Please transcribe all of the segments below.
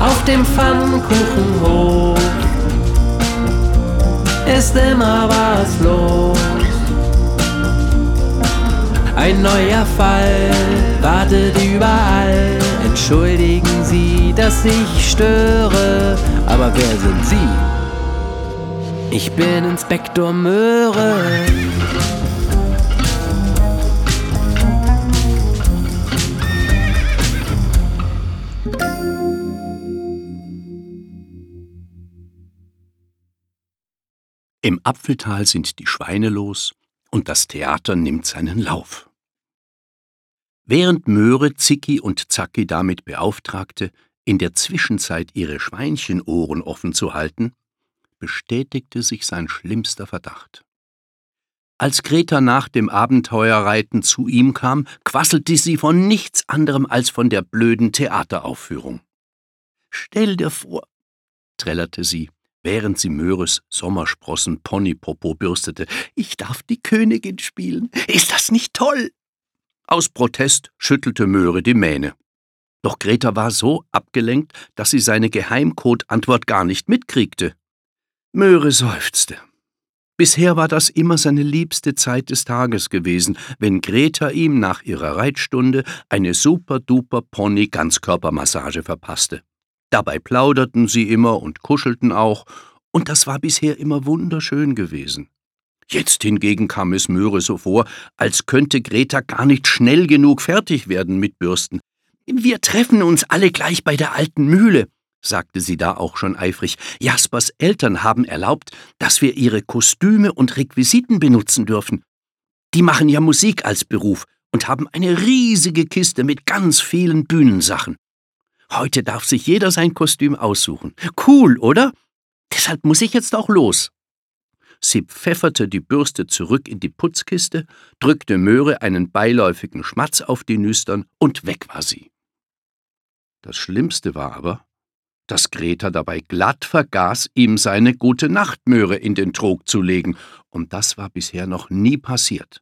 Auf dem Pfannkuchenhof ist immer was los. Ein neuer Fall wartet überall. Entschuldigen Sie, dass ich störe, aber wer sind Sie? Ich bin Inspektor Möhre. Im Apfeltal sind die Schweine los und das Theater nimmt seinen Lauf. Während Möhre Zicki und Zacki damit beauftragte, in der Zwischenzeit ihre Schweinchenohren offen zu halten, bestätigte sich sein schlimmster Verdacht. Als Greta nach dem Abenteuerreiten zu ihm kam, quasselte sie von nichts anderem als von der blöden Theateraufführung. »Stell dir vor«, trällerte sie, während sie Möhres Sommersprossen Ponypopo bürstete, »ich darf die Königin spielen. Ist das nicht toll?« Aus Protest schüttelte Möhre die Mähne. Doch Greta war so abgelenkt, dass sie seine Geheimcode-Antwort gar nicht mitkriegte. Möhre seufzte. Bisher war das immer seine liebste Zeit des Tages gewesen, wenn Greta ihm nach ihrer Reitstunde eine super-duper Pony-Ganzkörpermassage verpasste. Dabei plauderten sie immer und kuschelten auch, und das war bisher immer wunderschön gewesen. Jetzt hingegen kam es Möhre so vor, als könnte Greta gar nicht schnell genug fertig werden mit Bürsten. »Wir treffen uns alle gleich bei der alten Mühle«, sagte sie da auch schon eifrig. »Jaspers Eltern haben erlaubt, dass wir ihre Kostüme und Requisiten benutzen dürfen. Die machen ja Musik als Beruf und haben eine riesige Kiste mit ganz vielen Bühnensachen. Heute darf sich jeder sein Kostüm aussuchen. Cool, oder? Deshalb muss ich jetzt auch los.« Sie pfefferte die Bürste zurück in die Putzkiste, drückte Möhre einen beiläufigen Schmatz auf die Nüstern und weg war sie. Das Schlimmste war aber, dass Greta dabei glatt vergaß, ihm seine Gute-Nacht-Möhre in den Trog zu legen, und das war bisher noch nie passiert.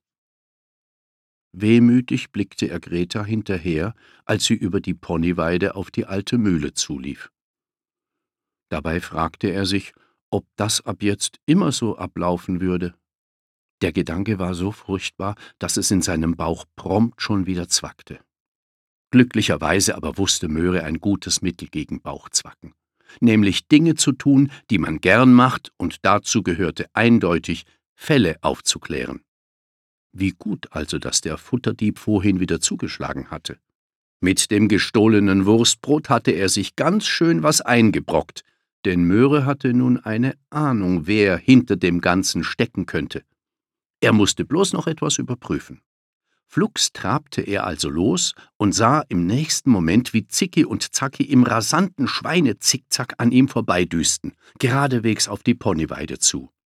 Wehmütig blickte er Greta hinterher, als sie über die Ponyweide auf die alte Mühle zulief. Dabei fragte er sich, ob das ab jetzt immer so ablaufen würde. Der Gedanke war so furchtbar, dass es in seinem Bauch prompt schon wieder zwackte. Glücklicherweise aber wusste Möhre ein gutes Mittel gegen Bauchzwacken, nämlich Dinge zu tun, die man gern macht, und dazu gehörte eindeutig, Fälle aufzuklären. Wie gut also, dass der Futterdieb vorhin wieder zugeschlagen hatte. Mit dem gestohlenen Wurstbrot hatte er sich ganz schön was eingebrockt, denn Möhre hatte nun eine Ahnung, wer hinter dem Ganzen stecken könnte. Er musste bloß noch etwas überprüfen. Flugs trabte er also los und sah im nächsten Moment, wie Zicki und Zacki im rasanten Schweinezickzack an ihm vorbeidüsten, geradewegs auf die Ponyweide zu.